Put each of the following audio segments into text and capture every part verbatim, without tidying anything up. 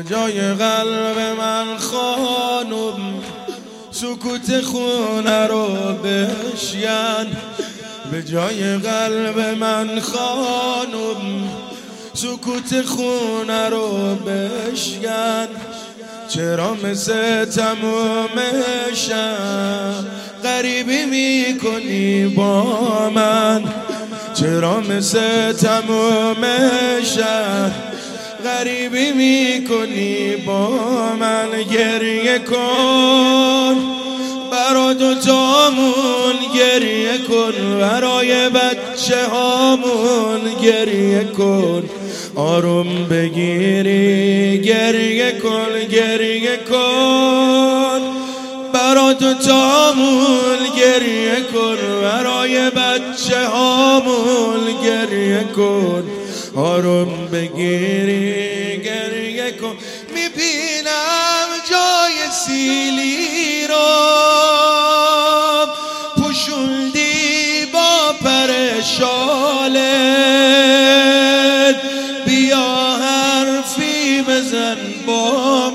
جای قلب من خانم سکوت خونه رو بشکن. به جای قلب من خانم سکوت خونه رو بشکن. چرا مثل تموم شب غریبی میکنی با من؟ چرا مثل تموم شب غریبی میکنی با من؟ گریه کن برا دوتامون، گریه کن برای بچه هامون، گریه کن آروم بگیری، گریه کن گریه کن برا دوتامون، گریه کن برای بچه هامون، گریه کن آروم بگیری، گریه کن. میبینم جای سیلی رو پوشوندی با پر شالت، بیا حرفی بزن با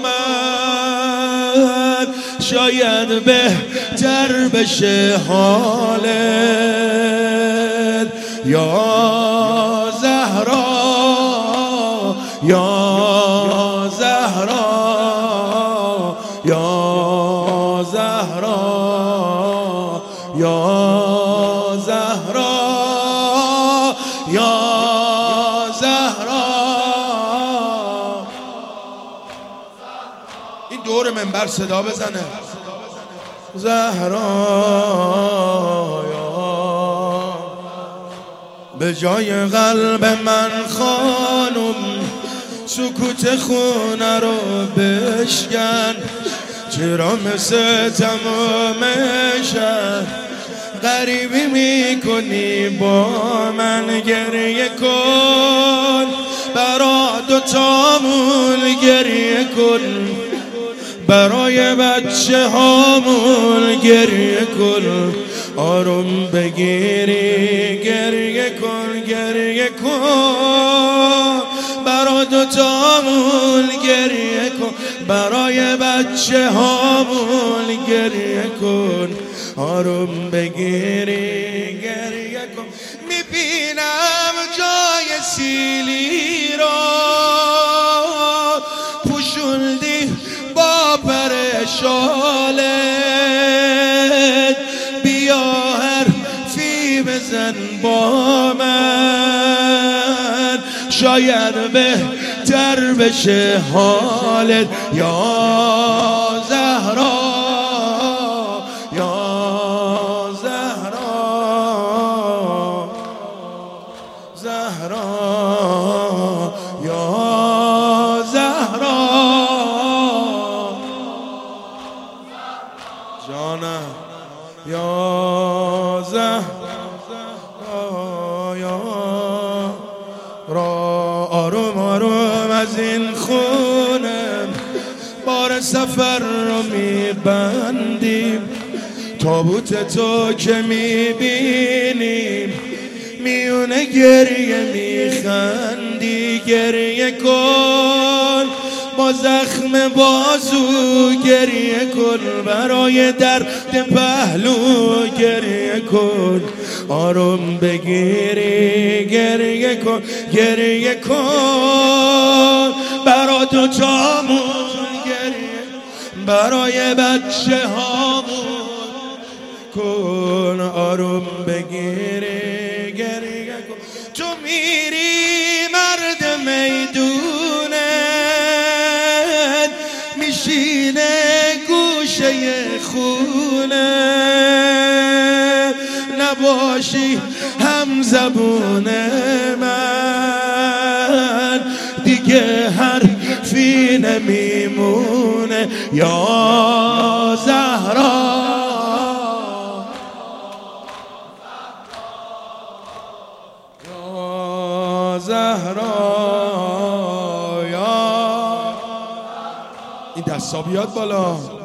من، شاید بهتر بشه حالت. یا زهرا یا زهرا یا زهرا یا زهرا یا زهرا. این دور منبر صدا بزنه. زهرا به جای قلب من خانم سکوت خونه رو بشکن. چرا مثل تمام شب غریبی میکنی با من؟ گریه کن برا دوتامون، گریه کن برای بچه هامون، گریه کن آروم بگیری، گریه کن گریه کن برا دوتامون، گریه کن برای بچه هامون، گریه کن آروم بگیری، گریه کن. میبینم جای سیلی رو پوشوندی با پر شالت، بیا حرفی بزن با من، شاید بهتر بشه حالت. یا زهرا یا زهرا زهرا یا زهرا جانم، یا زهرا یا را. آروم آروم از این خونه بار سفر رو میبندیم، تابوت تو که میبینیم میونه گریه میخندی، گریه کن با زخم بازو، گریه کن برای درد پهلو، گریه کن آروم بگیری، گریه کن گریه کن برا دوتامون، گریه برای بچه هامون کن آروم بگیری، گریه کن. تو میری مرد میدونت میشینه گوشه خونه، نباشی هم زبون من دیگه حرفی نمیمونه. یا زهرا یا زهرا یا. این دستا بیاد بالا.